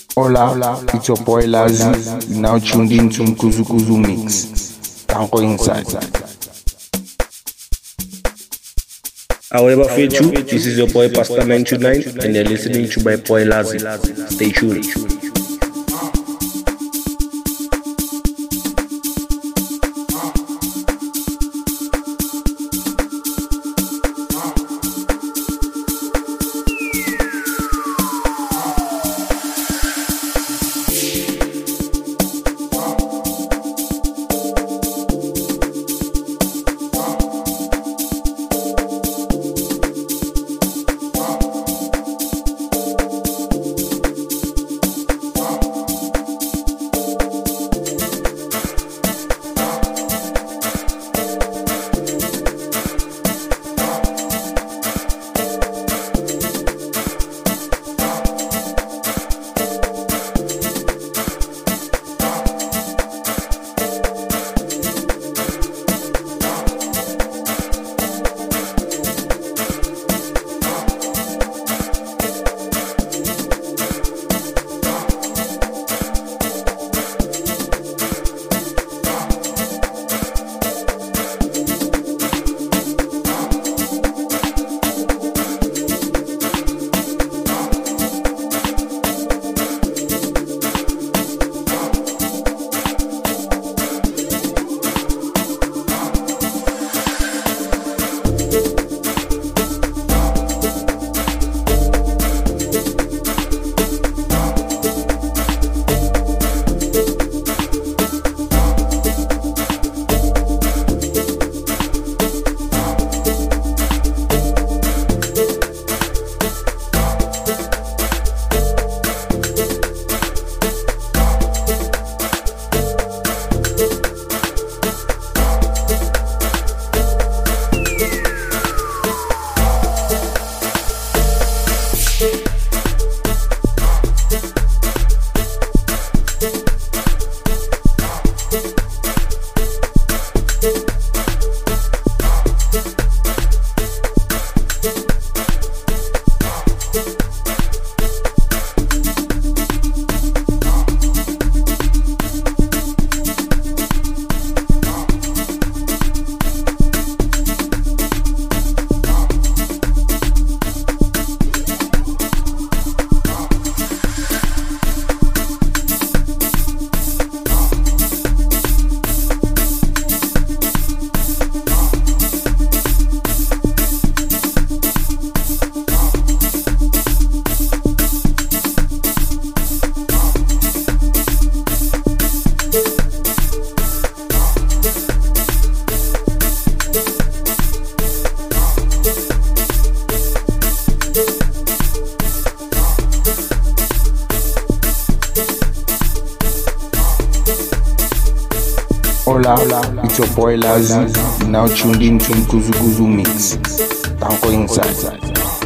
Hola, it's your boy Lazi. You now tuned in to Mkuzu Kuzu Mix. Tango inside. However, Fechu, this is your boy Pastor 929 and you're listening to my boy Lazi. Stay tuned. Hola, it's your boy Lazi. You now tuned in to Mkuzu Kuzu Mix. Tango inside.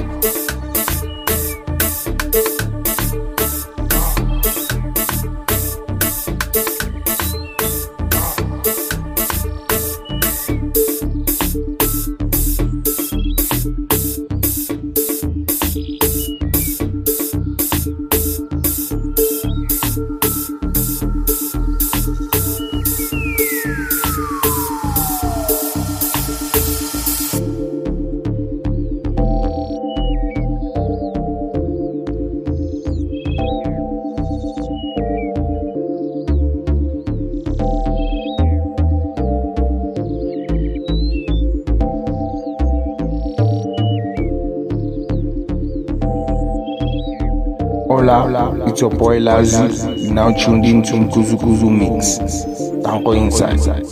Hola, it's your boy Lazi. You now tuned in to Mkuzu Kuzu Mix. Tango inside.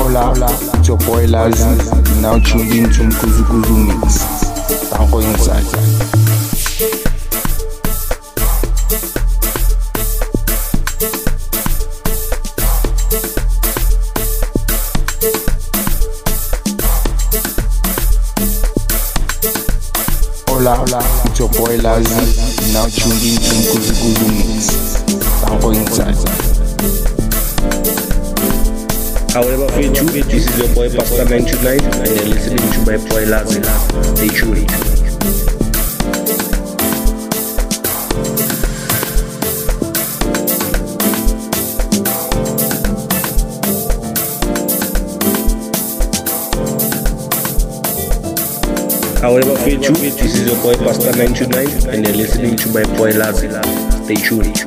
Hola, it's your boy Lazu, now tuned into Mkuzu Kuzu Mix. Tanko inside. Hola, it's your boy Lazu, now tuned into Mkuzu Kuzu Mix. Tanko inside. However, for you, this is your boy Pastor 929 and you're listening to my boy Lazi. Stay tuned. However, for you, this is your boy Pastor 929 and you're listening to my boy Lazi. Stay tuned.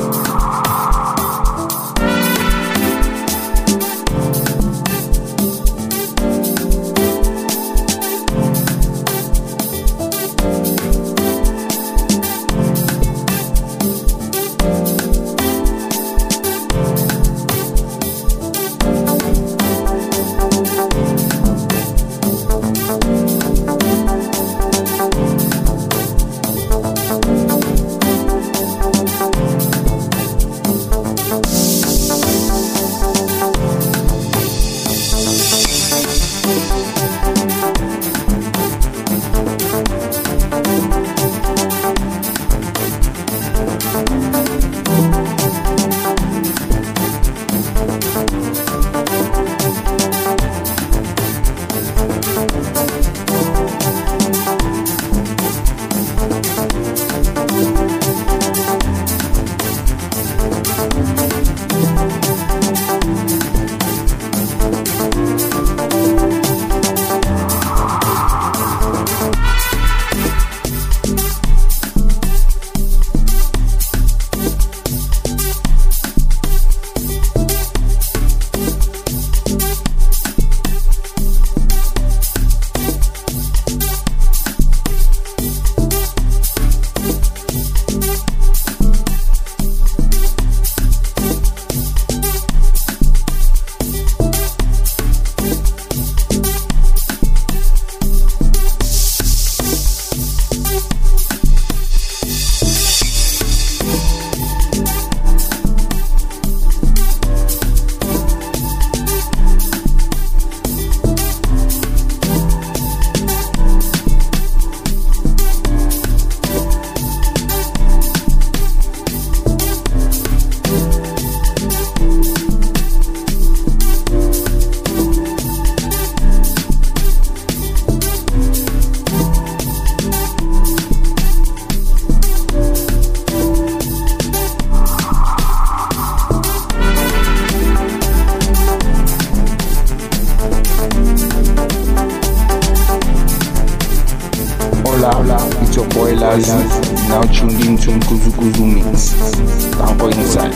Hola, it's your boy Lazu, now tuned into Mkuzu Kuzu Mix. Tanko inside.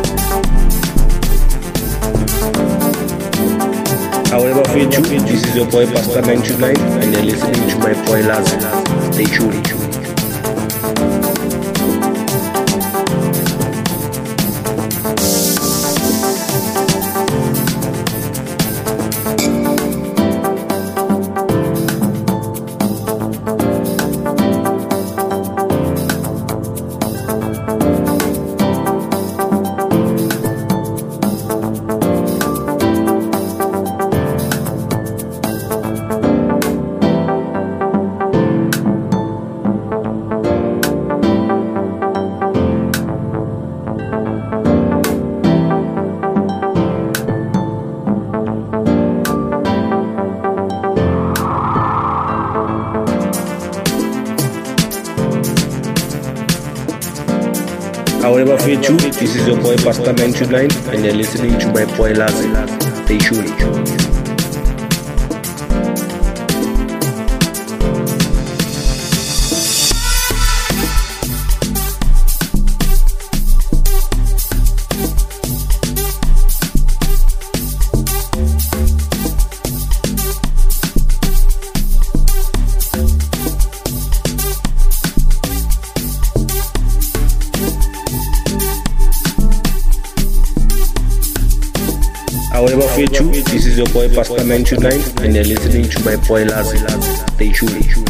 However, for you, this is your boy Pastor 929 and you're listening to my boy Lazi. Stay tuned. However, for you, this is your boy Pastor 929 and you're listening to my boy Lazi. Stay tuned. However, for Bafethu, this is your boy Pastor 929 and you're listening to my boy Lazi. Stay tuned.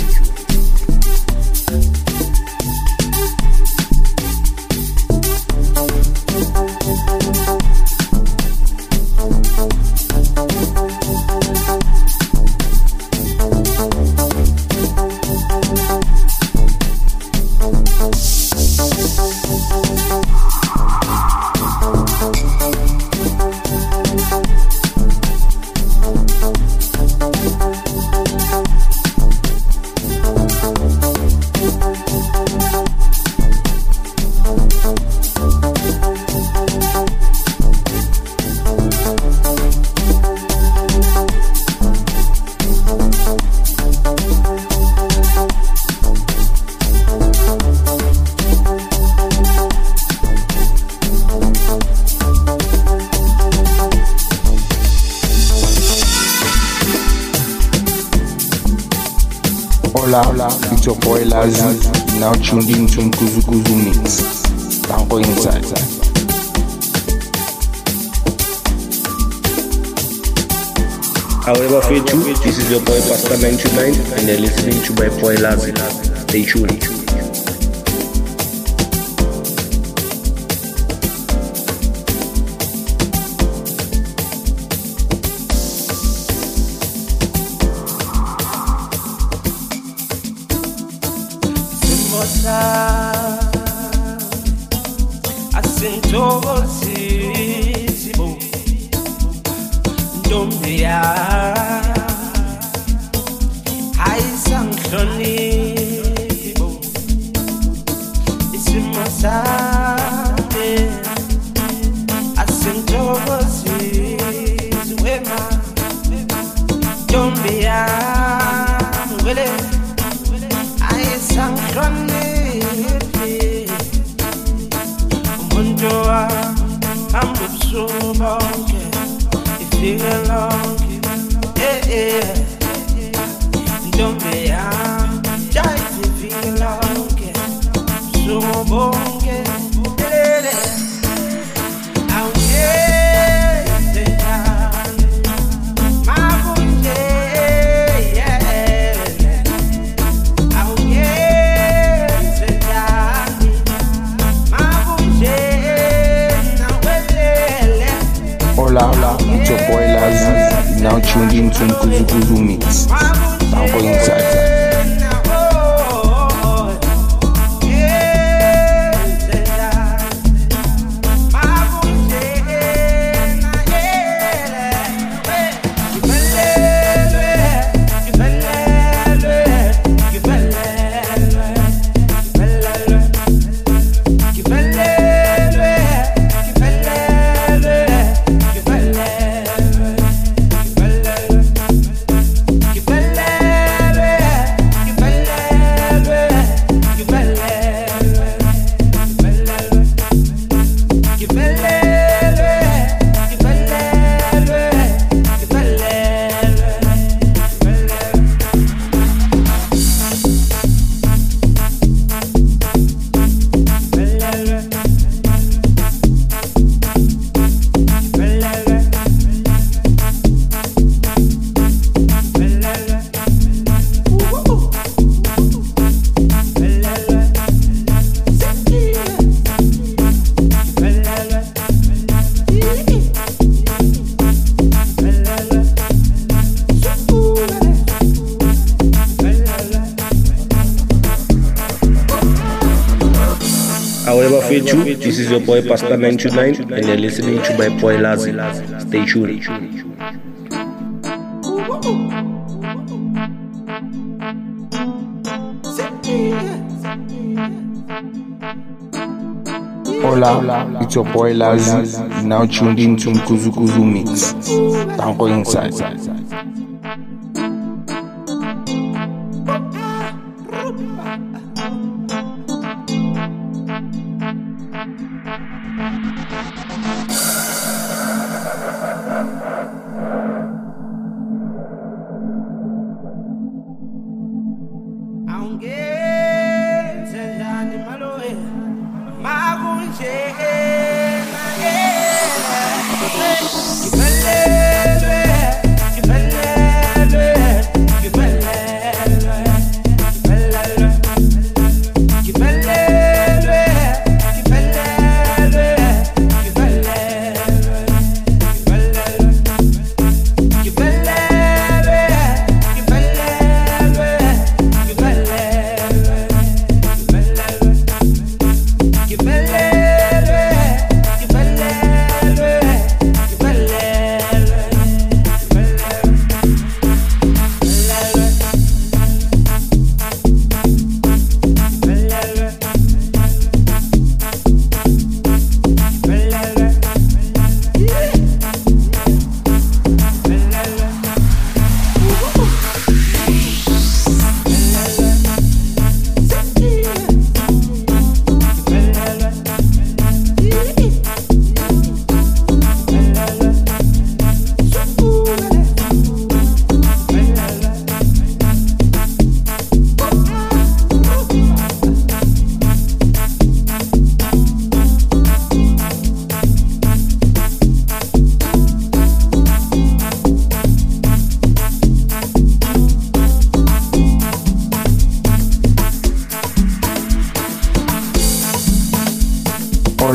Hola, it's your boy Lazi, now tuned in to Mkuzu Kuzu Mix. Don't go inside. However, Bafethu, this is your boy Pastor 929 and you're listening to my boy Lazi. Stay tuned. Asintosisibo Ndombia Aisanglonibo Isimasade Asintosisiwema Ndombia Wele Aisanglonibo I'm so bonke, if you along, yeah. Don't be out, just if you along, so bonke, out here, my bunje, yeah, out here, Hola, it's your boy Lazi, now tuned in to Mkuzu Kuzu Mix. Don't go inside. However, Bafethu, this is your boy Pastor 929 and you're listening to my boy Lazi. Stay tuned. Hola, it's your boy Lazi, now tuned in to Mkuzu Kuzu Mix. Don't go inside. You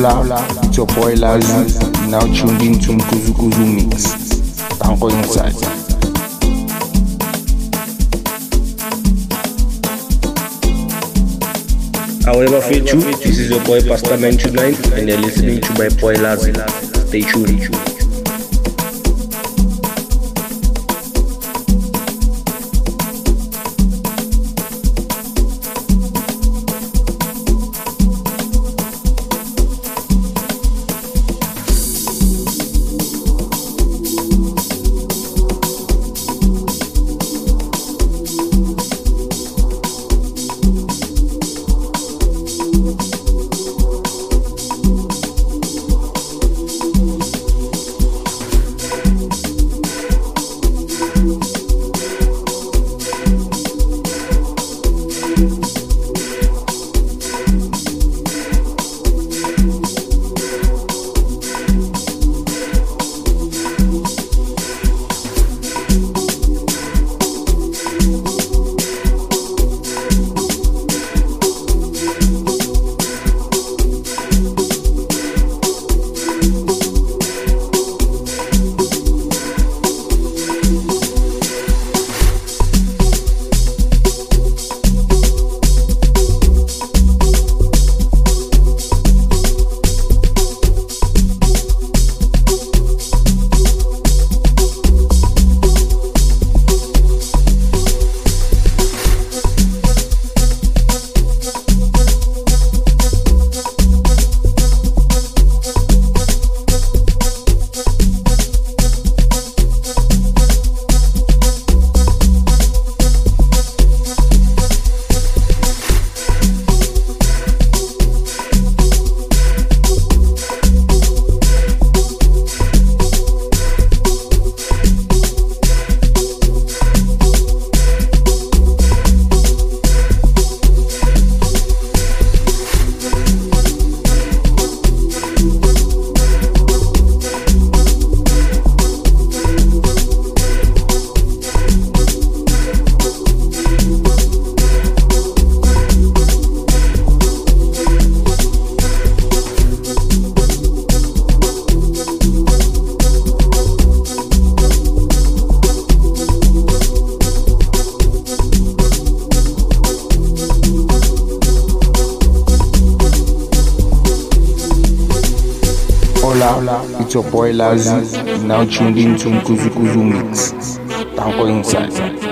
Hola, it's your boy Lazi, now tuned into Mkuzu Kuzu Mix. Tanko inside. However, feel true, this is your boy Pastor 929 and you're listening to my boy Lazi. Stay tuned. Hola, it's your boy Lazi, now tuned into Mkuzu Kuzu Mix. Tanko inside.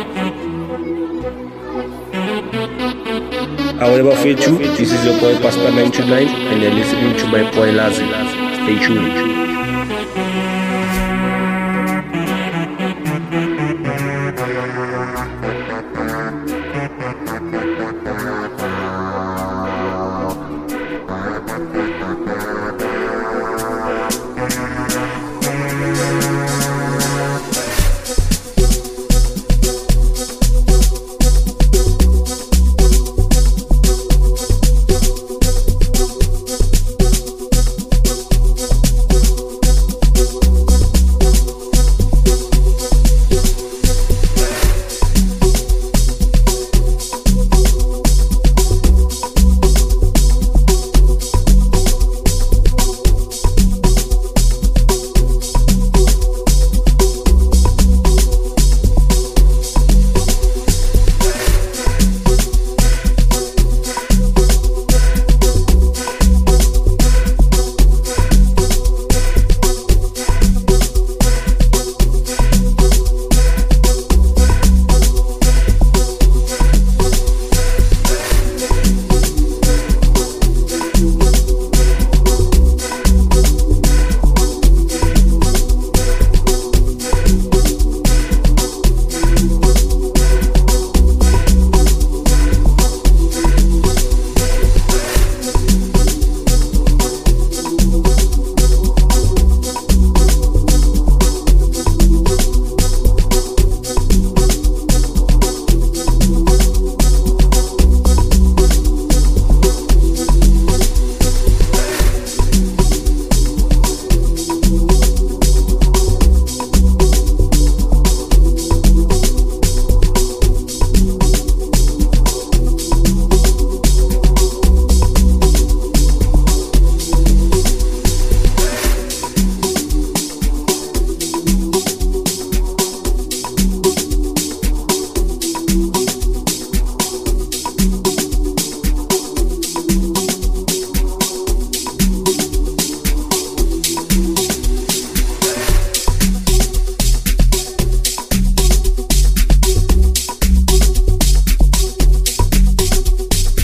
However, feel true, this is your boy Pastor 929 and you're listening to my boy Lazi. Stay tuned.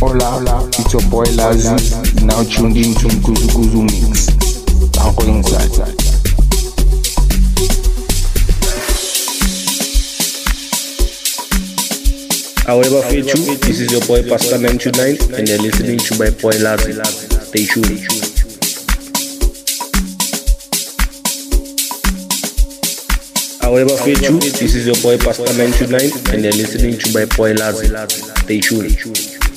Hola, it's your boy Lazi, now tuned in to Mkuzu Kuzu Mix. Tanko inside. However, feel true, this is your boy Pastor 929 and you're listening to my boy Lazi. Stay tuned. However, feel true, this is your boy Pastor 929 and you're listening to my boy Lazi. Stay tuned.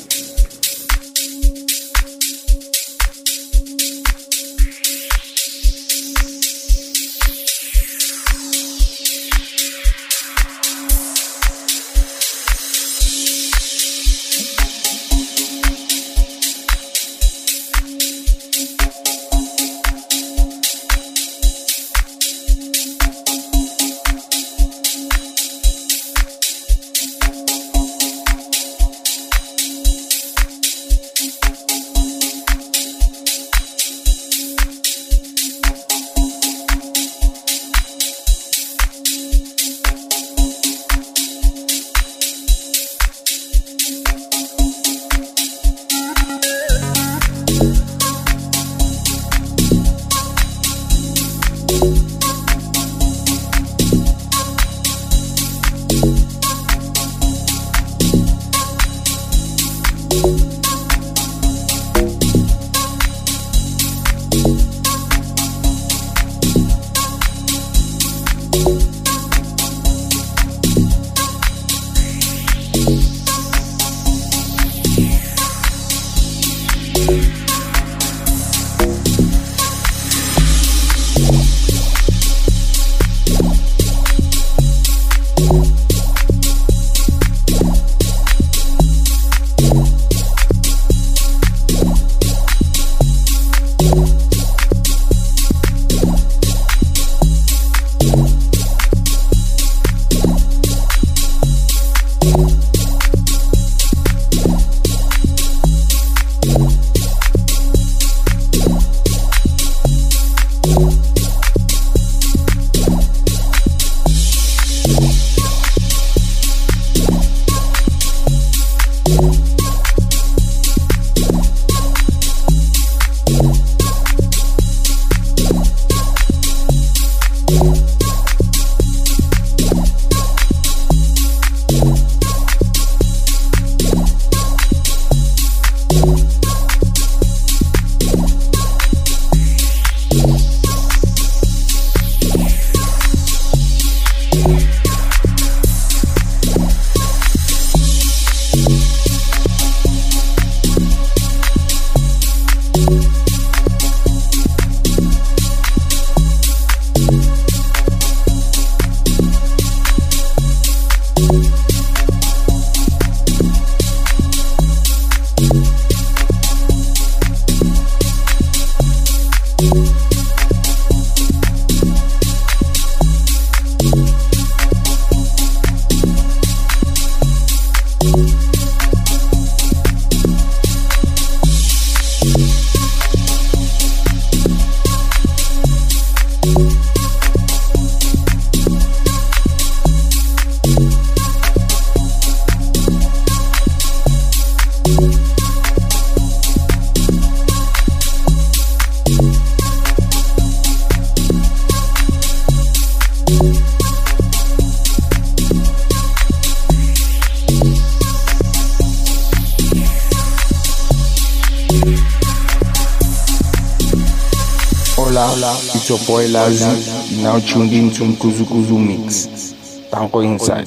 Hola, it's your boy Lazi, now tuned in to Mkuzu Kuzu Mix. Tanko inside.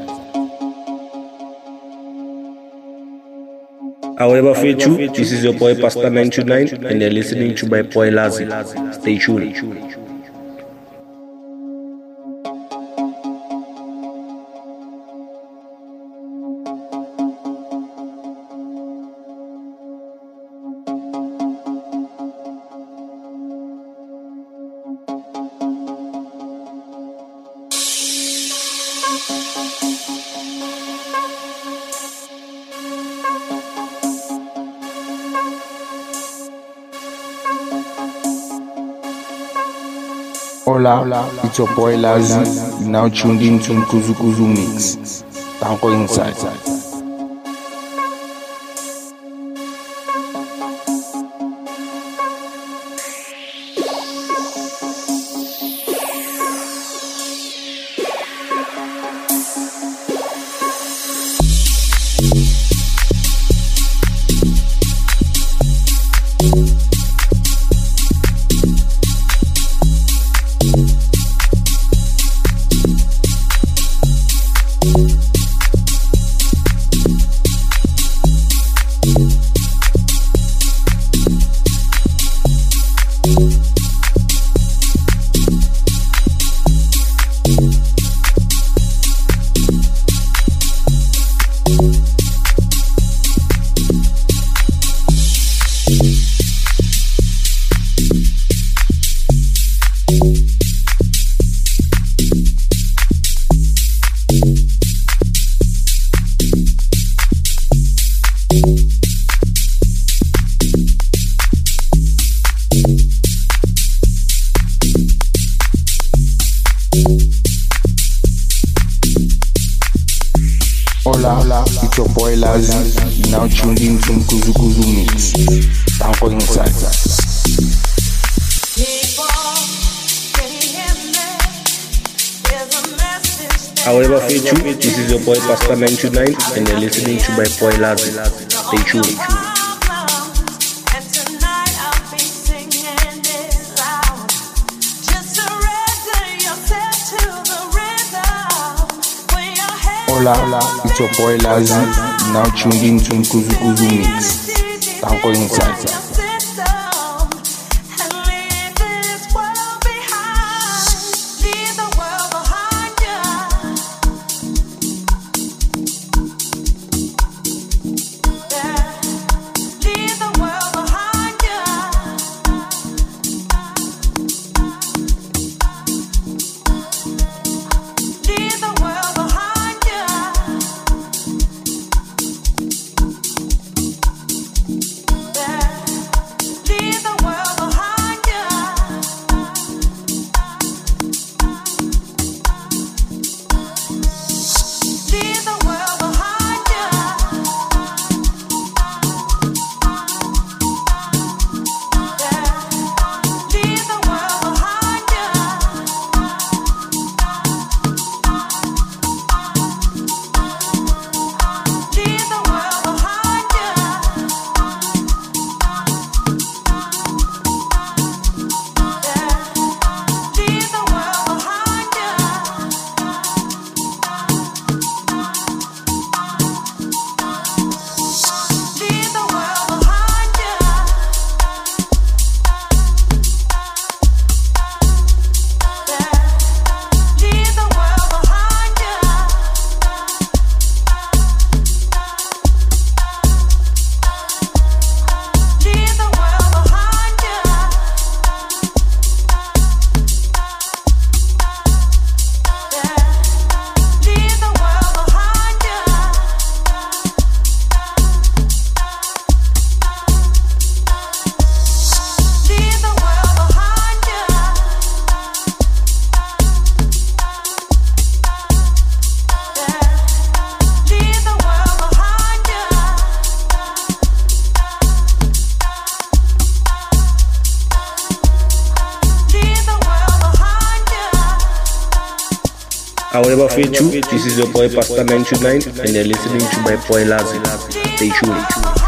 However, feel true, this is your boy Pastor 929 and you're listening to my boy Lazi. Stay tuned. Hola, it's your boy Lazi, now tuned in to Mkuzu Kuzu Mix. Tanko inside. Hola, it's your boy Lazi, now tuned in to Kuzu Kuzu Mix. Thank you inside. However, Fechu, this is your boy Pastor 929 and you're listening to my boy Lazi. Stay tuned. Hola, it's your boy Lazi, now tuned in to Kuzu Kuzu Mix. Thank you inside. However, Fechu, this is your boy Pastor 929 and you're listening to my boy Lazi. Stay tuned.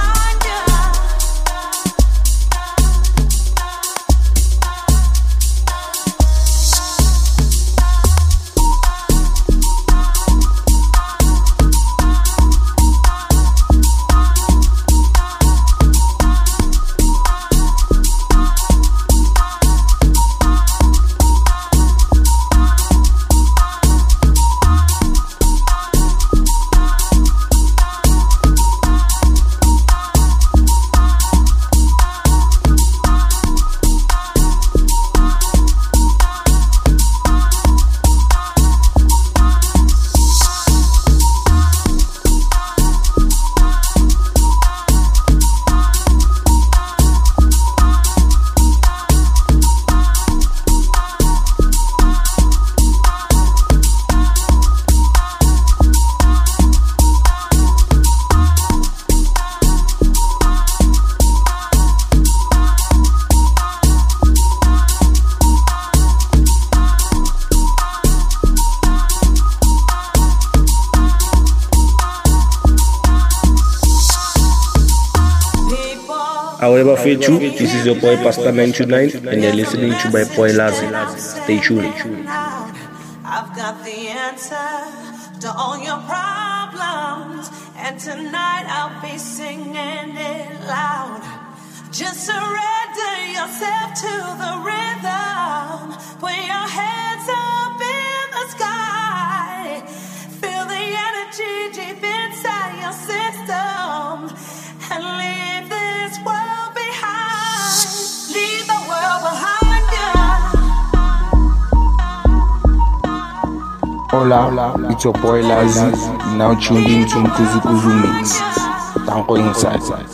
However, Fechu, this is your boy Pastor 929 and you're listening to my boy Lazi. Stay tuned. I've got the answer to all your problems, and tonight I'll be singing it loud. Just surrender yourself to the rhythm. Put your hands up in the sky. Feel the energy deep inside your system, and leave this world behind. Leave the world behind you. Hola, it's your boy Lazi, now tuned in to Kuzu Kuzu Mix. Thank you inside.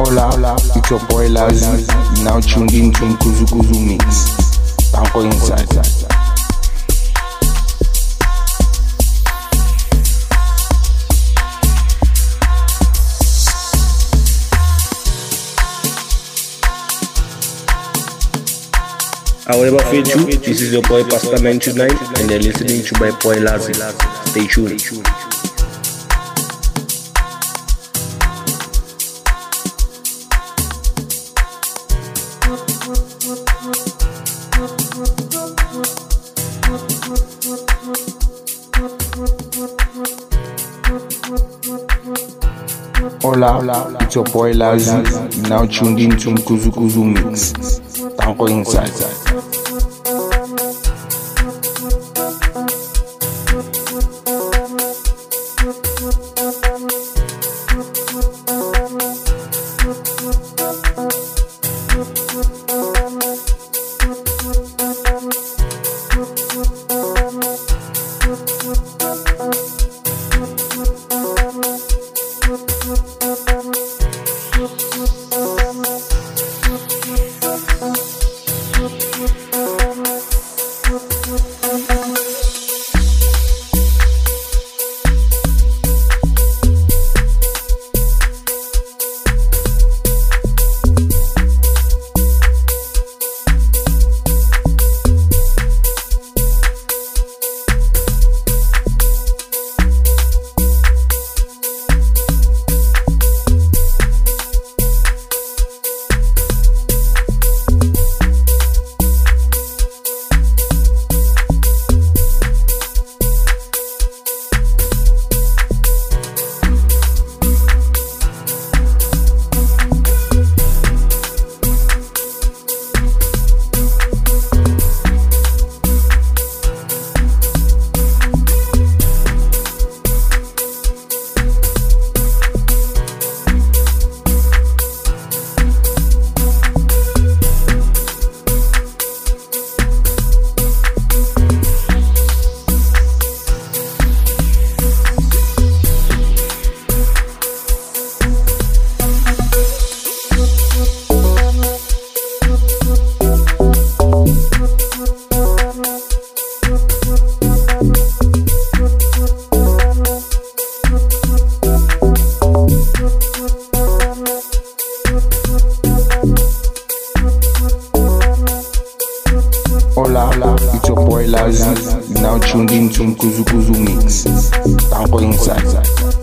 Hola, it's your boy Lazzy, now tuned into Kuzu Kuzu Mix. Tanko inside. However feel you, this is your boy Pastor 929 and you're listening to my boy Lazzy. Stay tuned. Hola, it's your boy Lazzy, now tuned into Kuzu Kuzu Mix. Tanko inside. Hola, it's your boy Lazzy, now tuned into Kuzu Kuzu Mix. Tanko inside.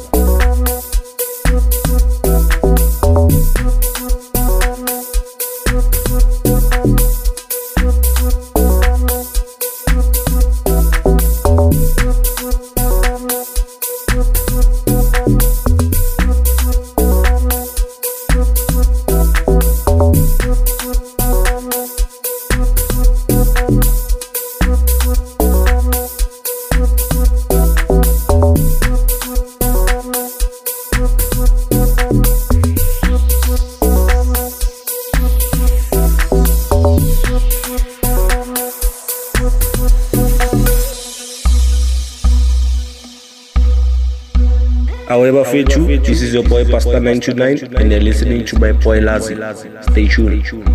However feel you, this is your boy Pastor 929 and you're listening to my boy Lazzy. Stay tuned.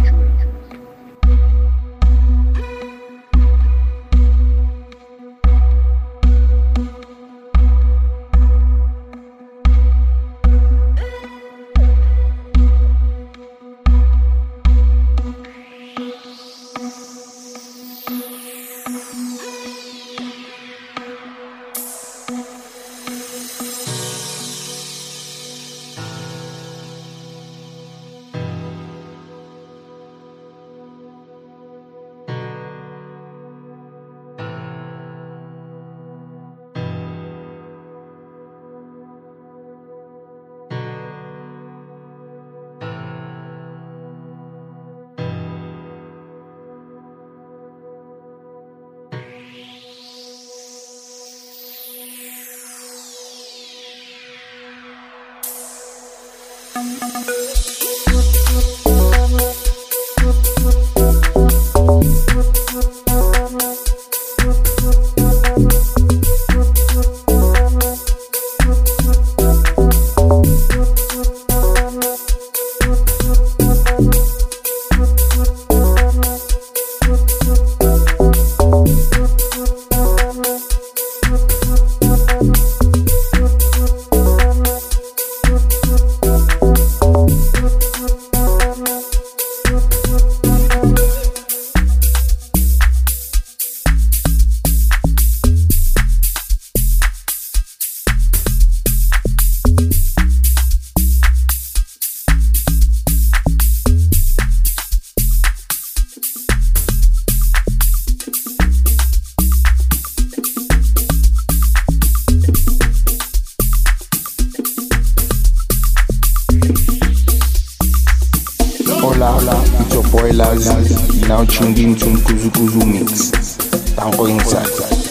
now tuned into Kuzu Kuzu Mix. Tanko inside.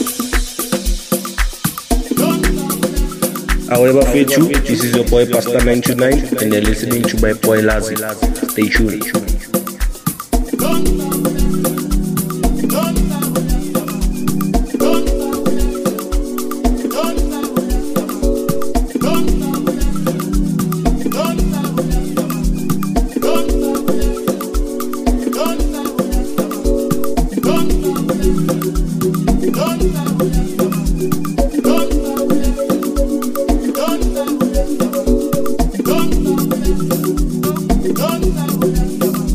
However fit you, this is your boy Pastor 929 and you're listening to my boy Lazi. Stay tuned. Don't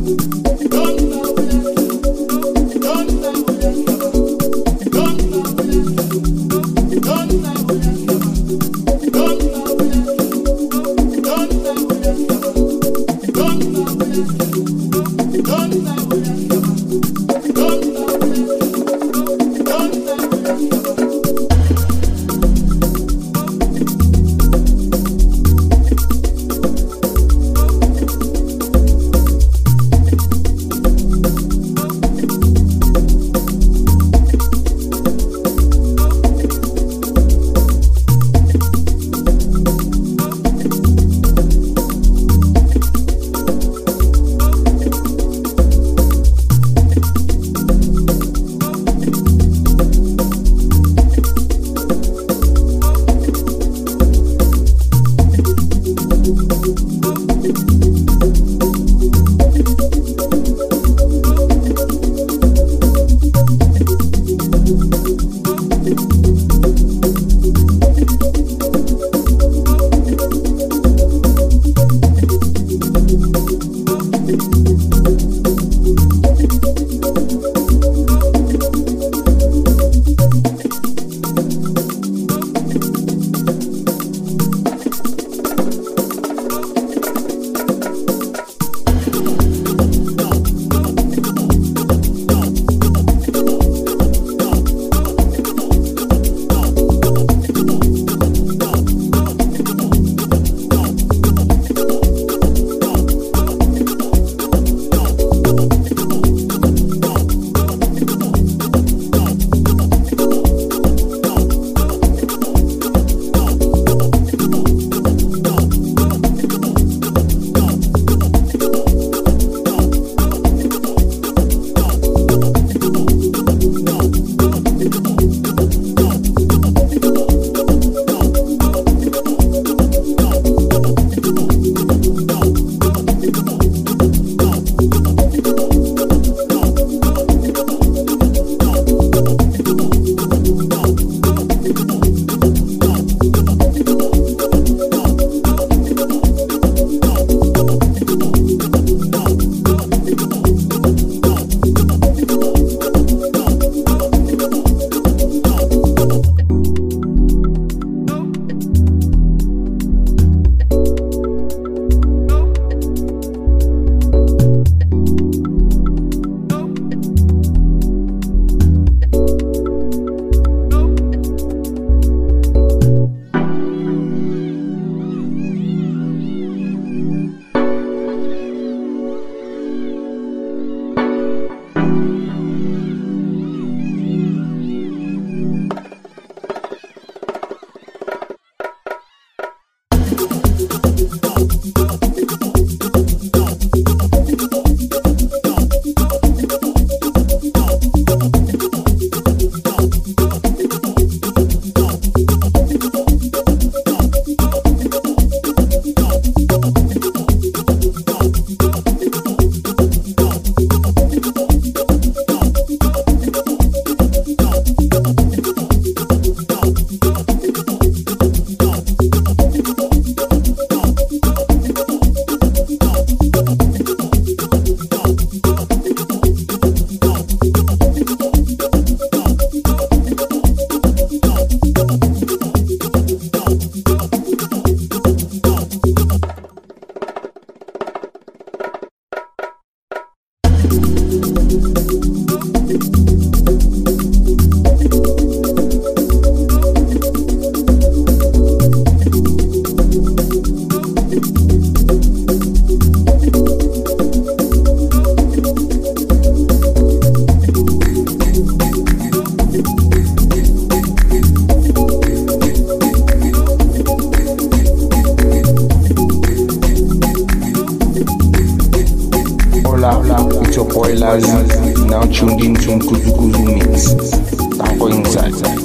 Lazi, now tuned into Kuzu Kuzu Mix. Don't go inside.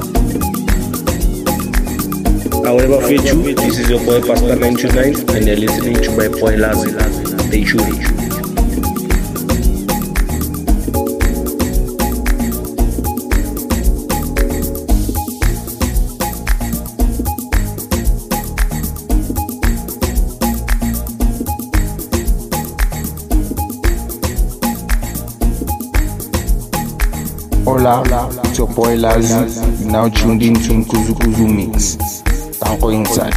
However fit you, this is your boy Pastor 929 and you're listening to my boy Lazi. Stay tuned. Hola, it's your boy Lazi, now tuned into Kuzu Kuzu Mix. Don't go inside.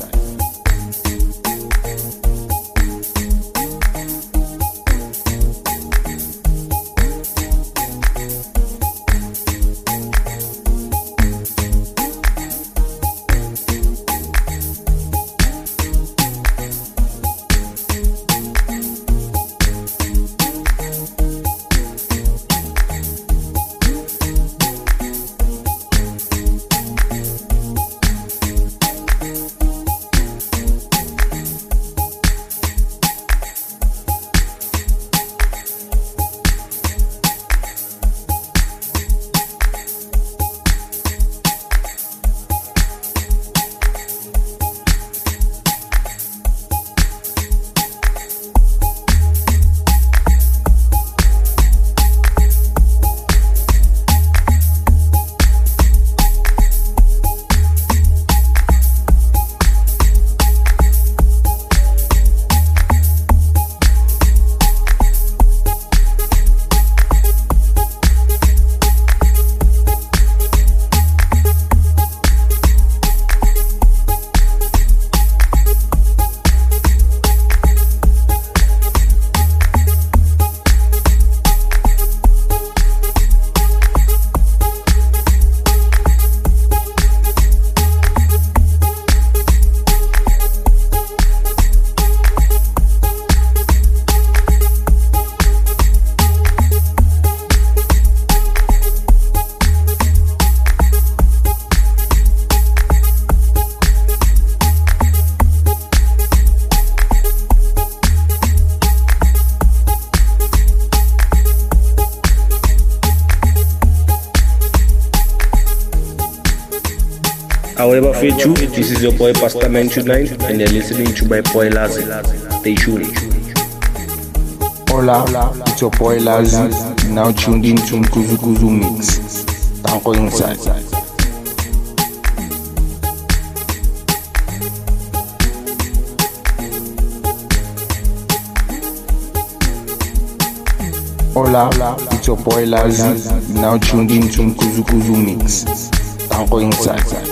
However fit you, this is your boy Pastor 929 and you're listening to my boy Lazi. Stay tuned. Hola, it's your boy Lazi, now tuned into Kuzu Kuzu Mix. Don't go inside. Hola, it's your boy Lazi, now tuned into Kuzu Kuzu Mix. Don't go inside.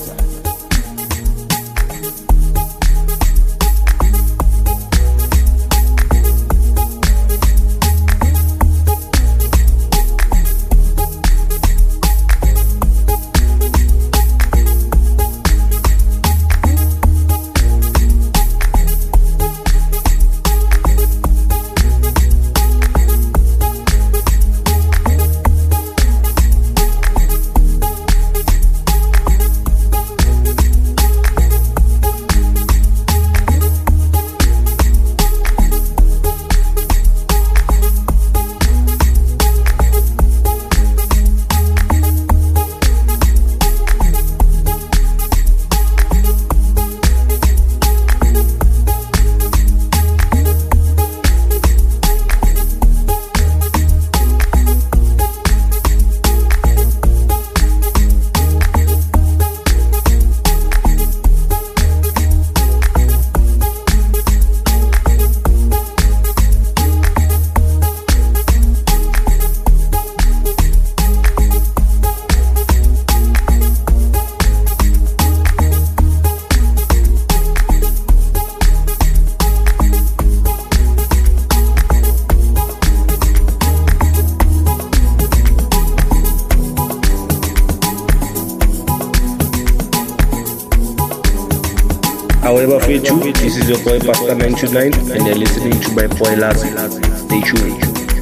However fit you, this is your boy Pastor 929 and you're listening to my boy Lazi. Stay tuned.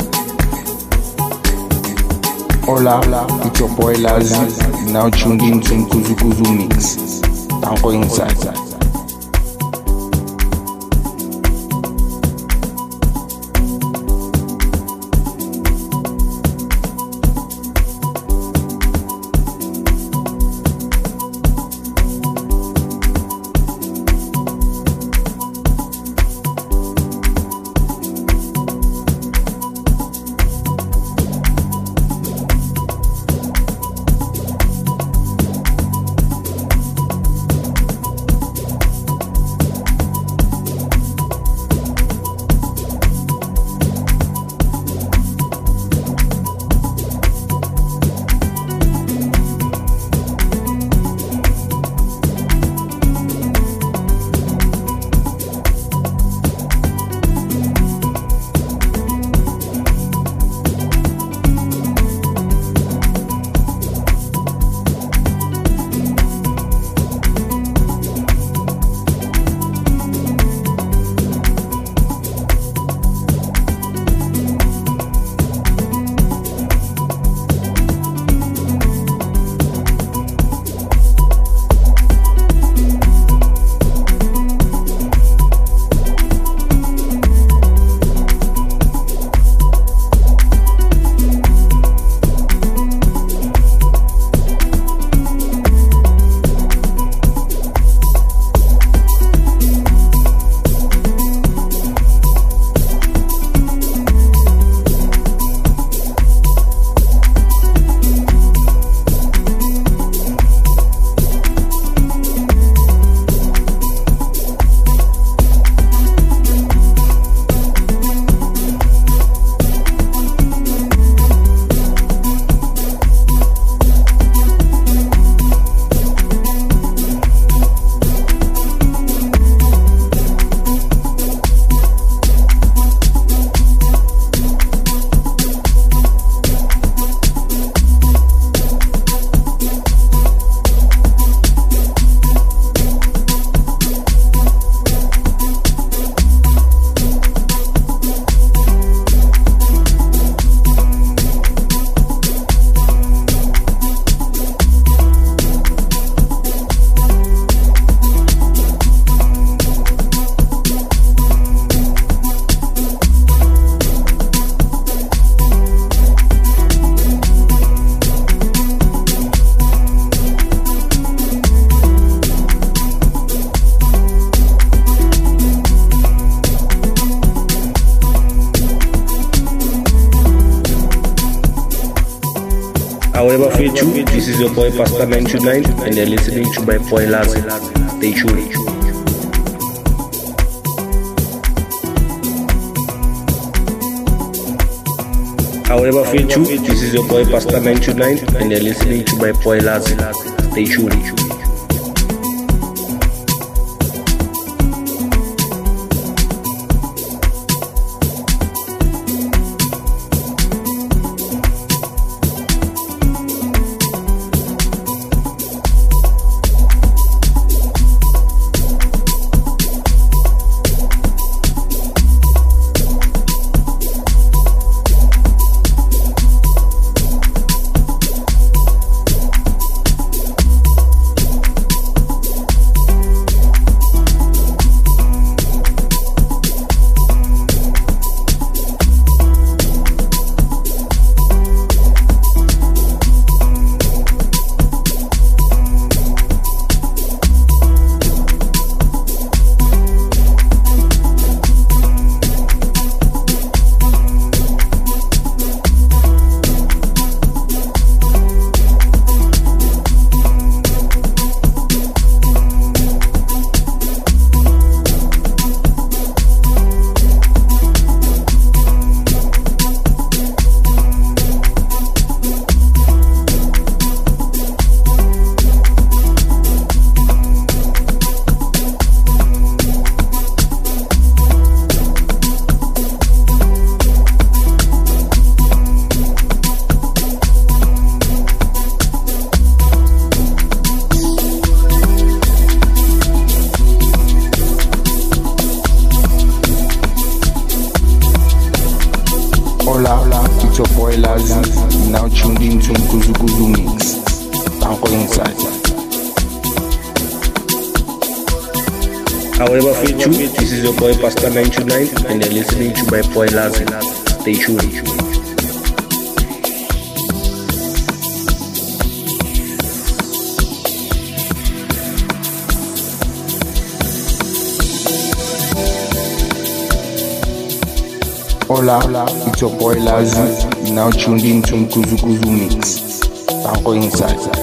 Hola, it's your boy Lazi, now tuned into Kuzu Kuzu Mix. Don't go inside. Fichu, this is your boy Pastor 929 and you're listening to my boy Lazi. Stay tuned. However, Fichu, this is your boy Pastor 929 and you're listening to my boy Lazi. Stay tuned. Hola, it's your boy Lazi, now tuned into Kuzu Kuzu Mix. Tanko inside. However, Fichu, this is your boy Pastor 929 and you're listening to my boy Lazi. Stay tuned. Hola, it's your boy Lazi, now tuned into Kuzu Kuzu Mix. Tanko inside.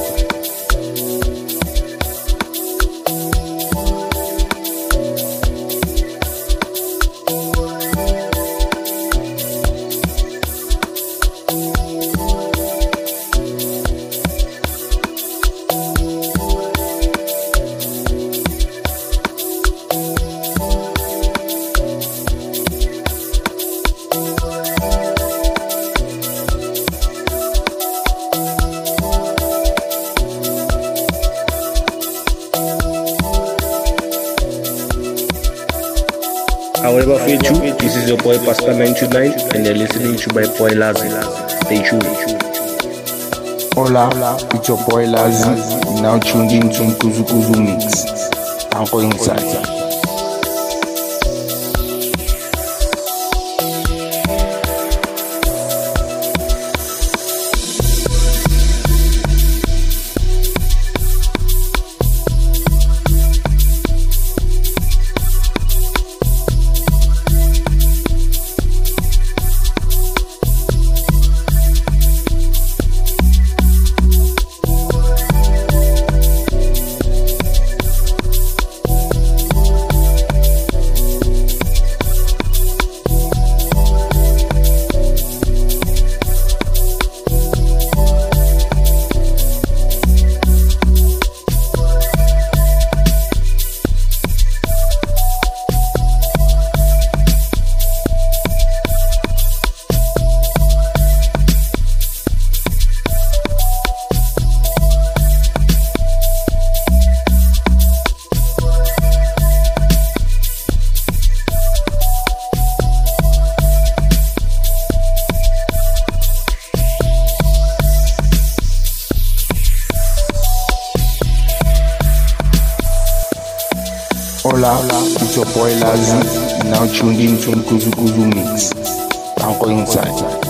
However, Fichu, this is your boy Pastor 929 and you're listening to my boy Lazi. Stay tuned. Hola, it's your boy Lazi, now tuned into Kuzu Kuzu Mix. Tanko inside. Hola, it's your boy Lazi, now tuned into Kuzu Kuzu Mix. Tanko inside.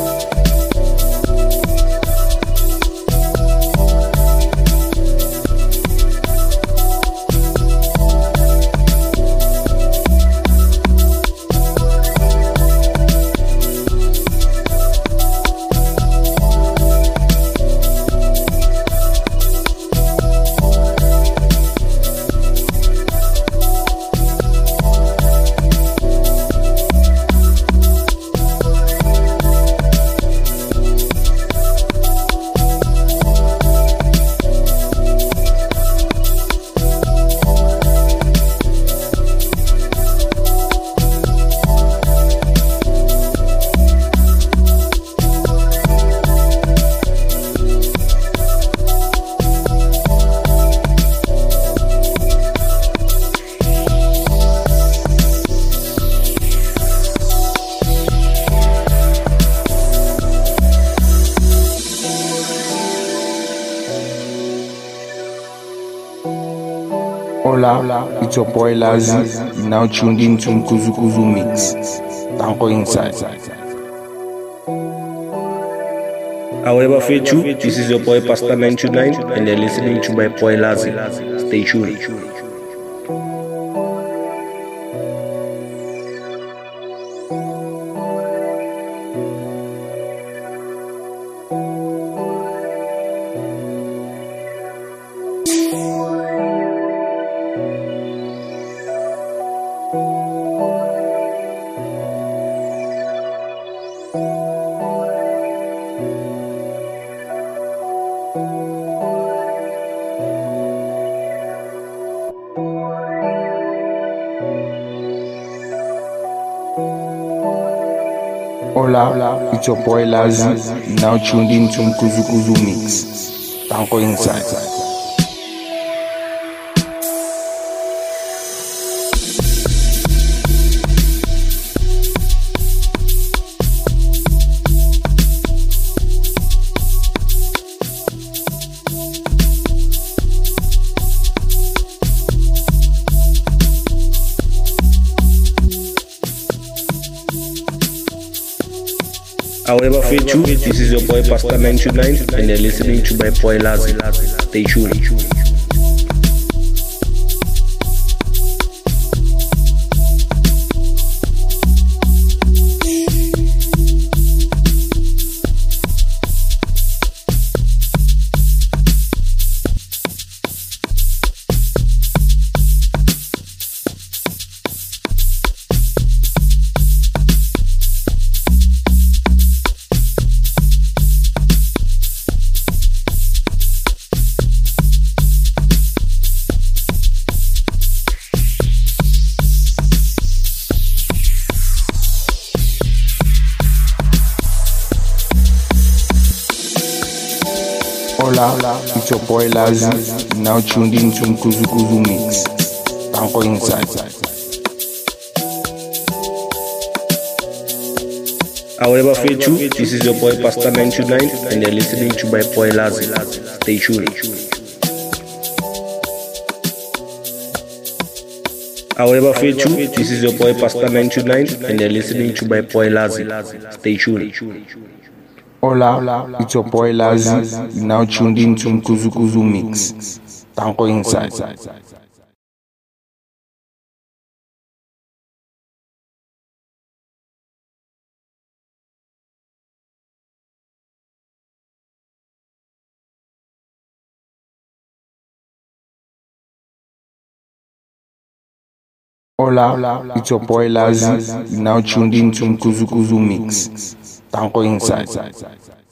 Hola, it's your boy Lazi. You now tuned in to Mkuzu Kuzu Mix. Tanko inside. However fit you, this is your boy Pastor 929 and you're listening to my boy Lazi. Stay tuned. Hola, it's your boy Lazi. You now tuned in to Mkuzu Kuzu Mix. Tanko inside. However fit you, this is your boy Pastor 929 and you're listening to my boy Lazi. Stay tuned. Hola, it's your boy Lazi. You now tuned in to Mkuzu Kuzu Mix. Tanko inside. However fit you, this is your boy Pastor 929 and you're listening to my boy Lazi. Stay tuned. However fit you, this is your boy Pastor 929 and you're listening to my boy Lazi. Stay tuned. Hola, it's your boy Lazi. You now tuned in to Mkuzu Kuzu Mix. Tanko inside. Hola, it's your boy Lazi. You now tuned in to Mkuzu Kuzu Mix. Tanko inside.